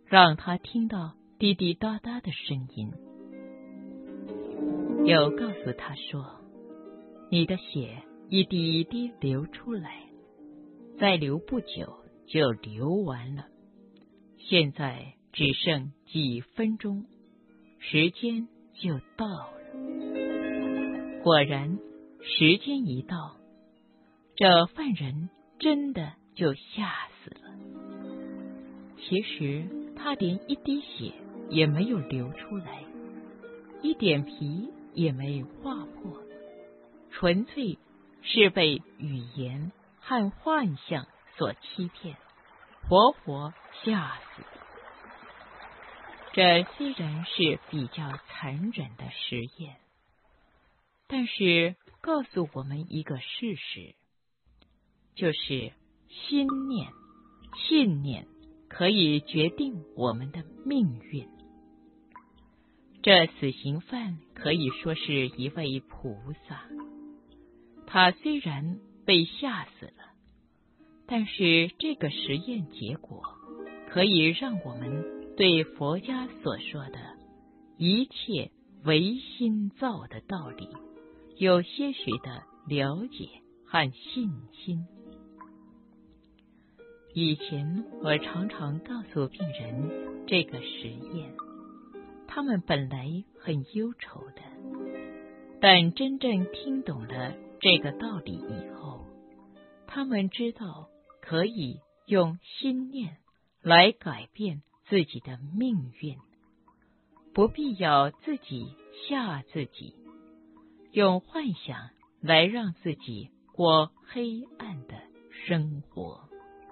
让他听到滴滴答答的声音，又告诉他说，你的血一滴一滴流出来，再流不久就流完了，现在只剩几分钟，时间就到了。果然，时间一到，这犯人真的就吓死了。其实他连一滴血也没有流出来，一点皮也没划破，纯粹是被语言和幻象所欺骗，活活吓死的。这虽然是比较残忍的实验，但是告诉我们一个事实，就是心念、信念可以决定我们的命运。这死刑犯可以说是一位菩萨，他虽然被吓死了，但是这个实验结果可以让我们对佛家所说的一切唯心造的道理有些许的了解和信心。以前我常常告诉病人这个实验，他们本来很忧愁的，但真正听懂了这个道理以后，他们知道可以用心念来改变自己的命运，不必要自己吓自己，用幻想来让自己过黑暗的生活。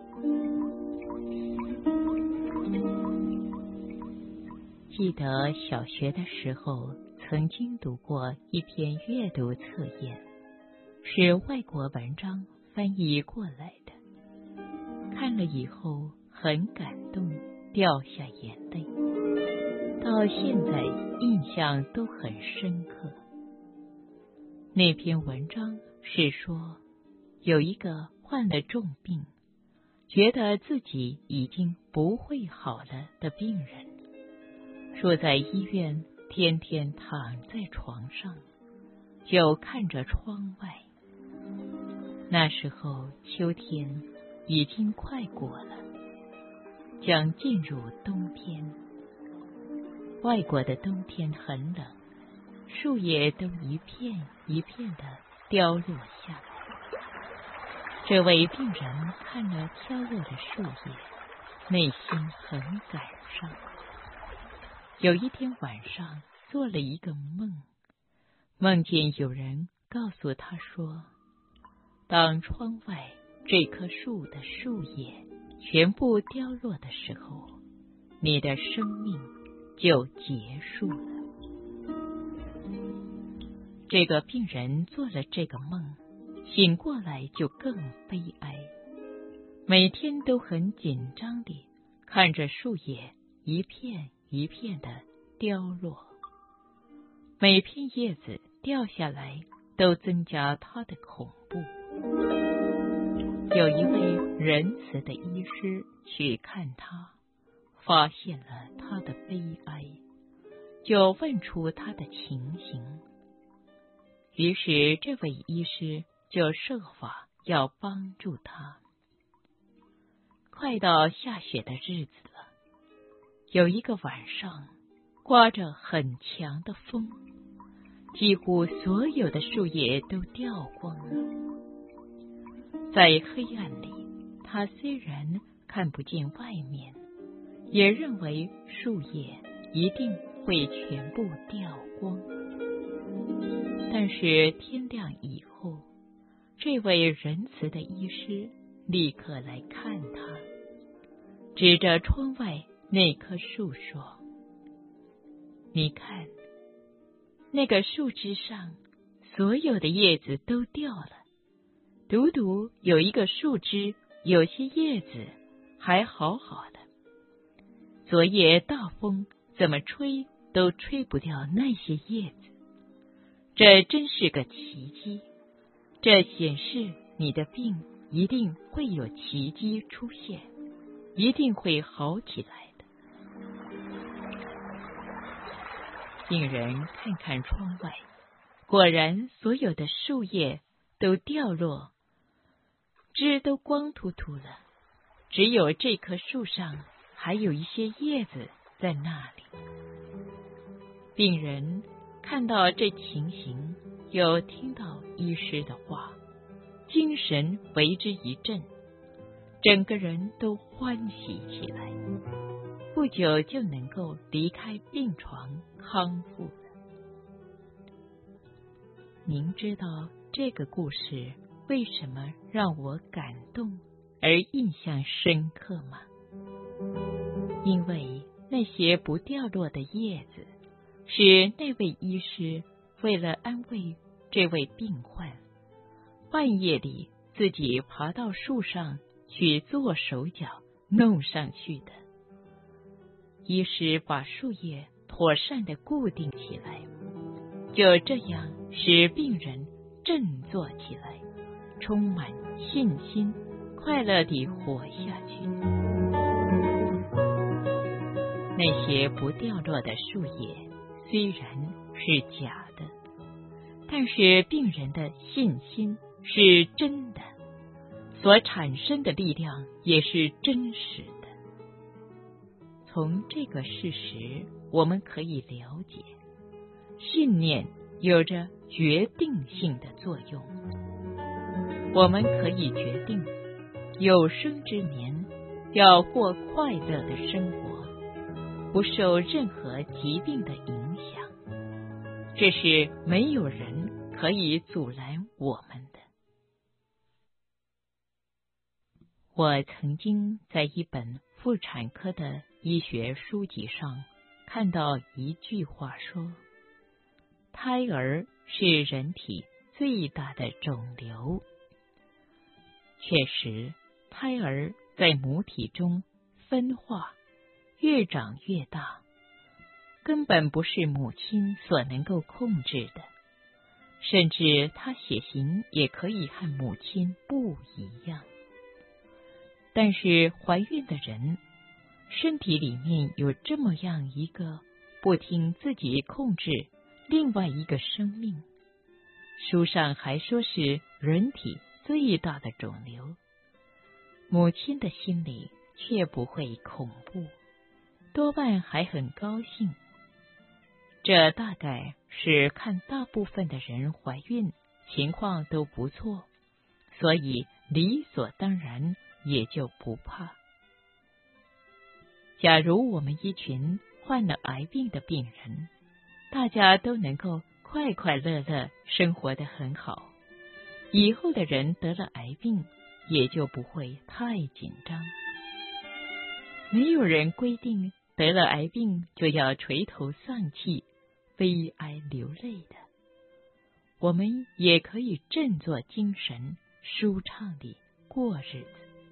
记得小学的时候曾经读过一篇阅读测验，是外国文章翻译过来的，看了以后很感动，掉下眼泪，到现在印象都很深刻。那篇文章是说，有一个患了重病，觉得自己已经不会好了的病人，住在医院，天天躺在床上，就看着窗外。那时候秋天已经快过了，将进入冬天。外国的冬天很冷，树叶都一片一片的凋落下来。这位病人看了飘落的树叶，内心很感伤。有一天晚上做了一个梦，梦见有人告诉他说，当窗外这棵树的树叶全部凋落的时候，你的生命就结束了。这个病人做了这个梦，醒过来就更悲哀，每天都很紧张地看着树叶一片一片的凋落，每片叶子掉下来都增加他的恐怖。有一位仁慈的医师去看他，发现了他的悲哀，就问出他的情形。于是这位医师就设法要帮助他。快到下雪的日子了，有一个晚上，刮着很强的风，几乎所有的树叶都掉光了。在黑暗里，他虽然看不见外面，也认为树叶一定会全部掉光。但是天亮以后，这位仁慈的医师立刻来看他，指着窗外那棵树说，你看，那个树枝上所有的叶子都掉了，独独有一个树枝有些叶子还好好的，昨夜大风怎么吹都吹不掉那些叶子，这真是个奇迹，这显示你的病一定会有奇迹出现，一定会好起来的。 病人看看窗外，果然所有的树叶都掉落，枝都光秃秃了，只有这棵树上还有一些叶子在那里。病人看到这情形，又听到医师的话，精神为之一振，整个人都欢喜起来，不久就能够离开病床康复了。您知道这个故事为什么让我感动而印象深刻吗？因为那些不掉落的叶子，是那位医师为了安慰这位病患，半夜里自己爬到树上去做手脚弄上去的。医师把树叶妥善地固定起来，就这样使病人振作起来，充满信心，快乐地活下去。那些不掉落的树叶虽然是假的，但是病人的信心是真的，所产生的力量也是真实的。从这个事实，我们可以了解，信念有着决定性的作用。我们可以决定，有生之年要过快乐的生活，不受任何疾病的影响。这是没有人可以阻拦我们的。我曾经在一本妇产科的医学书籍上看到一句话说，胎儿是人体最大的肿瘤。确实，胎儿在母体中分化，越长越大，根本不是母亲所能够控制的，甚至他血型也可以和母亲不一样。但是怀孕的人身体里面有这么样一个不听自己控制另外一个生命，书上还说是人体最大的肿瘤，母亲的心里却不会恐怖，多半还很高兴。这大概是看大部分的人怀孕情况都不错，所以理所当然也就不怕。假如我们一群患了癌病的病人，大家都能够快快乐乐生活得很好，以后的人得了癌病也就不会太紧张。没有人规定得了癌病就要垂头丧气、悲哀流泪的，我们也可以振作精神，舒畅地过日子。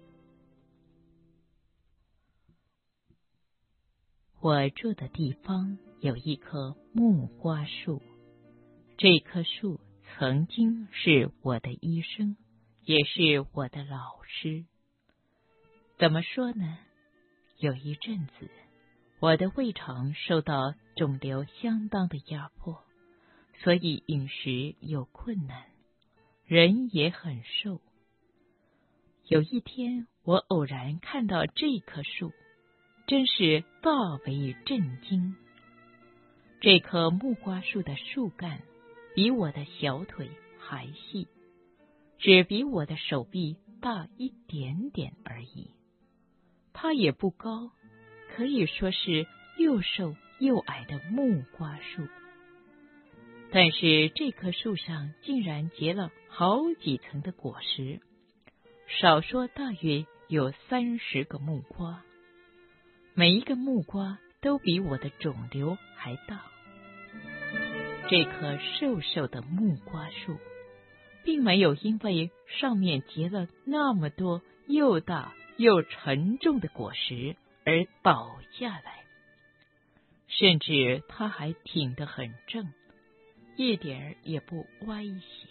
我住的地方有一棵木瓜树，这棵树曾经是我的医生，也是我的老师。怎么说呢？有一阵子，我的胃肠受到肿瘤相当的压迫，所以饮食有困难，人也很瘦。有一天，我偶然看到这棵树，真是大为震惊。这棵木瓜树的树干比我的小腿还细，只比我的手臂大一点点而已。它也不高，可以说是又瘦又矮的木瓜树。但是这棵树上竟然结了好几层的果实，少说大约有30个木瓜，每一个木瓜都比我的肿瘤还大。这棵瘦瘦的木瓜树并没有因为上面结了那么多又大又沉重的果实而倒下来，甚至它还挺得很正，一点也不歪斜。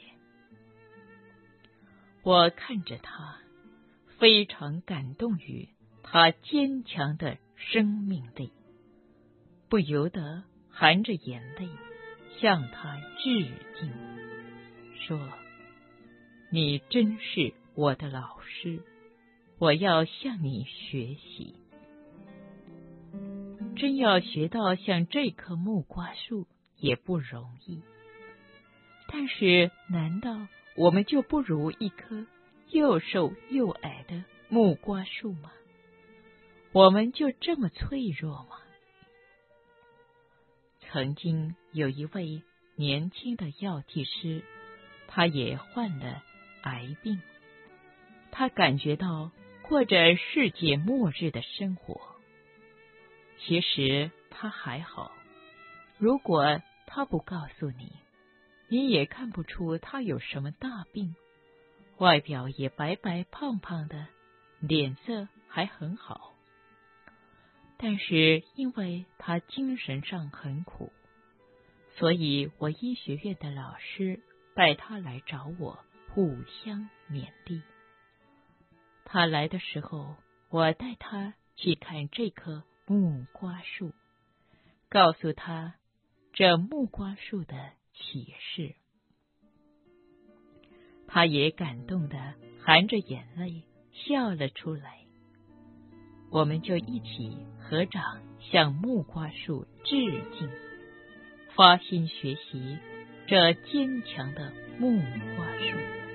我看着它，非常感动于它坚强的生命力，不由得含着眼泪向他致敬，说：你真是我的老师，我要向你学习。真要学到像这棵木瓜树也不容易，但是难道我们就不如一棵又瘦又矮的木瓜树吗？我们就这么脆弱吗？曾经有一位年轻的药剂师，他也患了癌病，他感觉到过着世界末日的生活。其实他还好，如果他不告诉你，你也看不出他有什么大病，外表也白白胖胖的，脸色还很好。但是因为他精神上很苦，所以我医学院的老师带他来找我，互相勉励。他来的时候，我带他去看这棵木瓜树，告诉他这木瓜树的启示。他也感动地含着眼泪笑了出来。我们就一起合掌向木瓜树致敬，发心学习这坚强的木瓜树。